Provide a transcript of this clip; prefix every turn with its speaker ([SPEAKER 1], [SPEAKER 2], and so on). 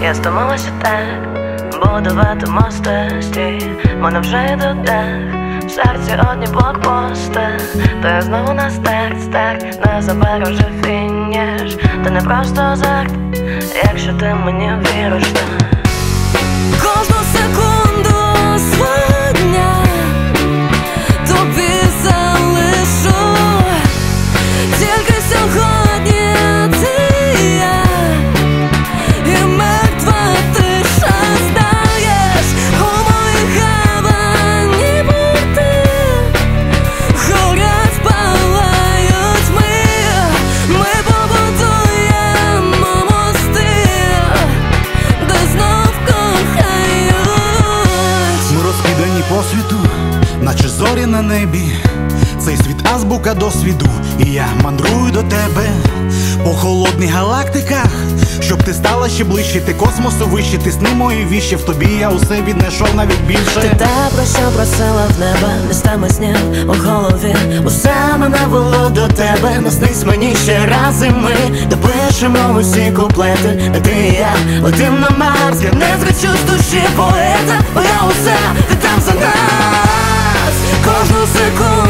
[SPEAKER 1] Я стомилася так будувати мостості, мене вже йде дах, в серці одні блокпости. Ти знову на старт, не забери вже фініш. Ти не просто азарт, якщо ти мені віриш, так.
[SPEAKER 2] Кожну секунду свого дня тобі залишу. Тільки сьогодні ти і я, і мертва тиша. Знаєш, у моїх гавані борти горять, палають ми побудуємо мости, де знов кохають.
[SPEAKER 3] Ми розкидані по світу, наче зорі на небі. Цей світ азбука досвіду, і я мандрую до тебе по холодних галактиках, щоб ти стала ще ближче. Ти космосу вище, ти сни мої віщі. В тобі я усе віднайшов, навіть більше.
[SPEAKER 2] Ти та, про що просила в неба, містами снів у голові. Усе мене вело до тебе, наснись мені ще раз, і ми допишемо усі куплети. Ти і я летим на Марс, я не зречу з душі поета, бо я усе віддам за нас. Кожну секунду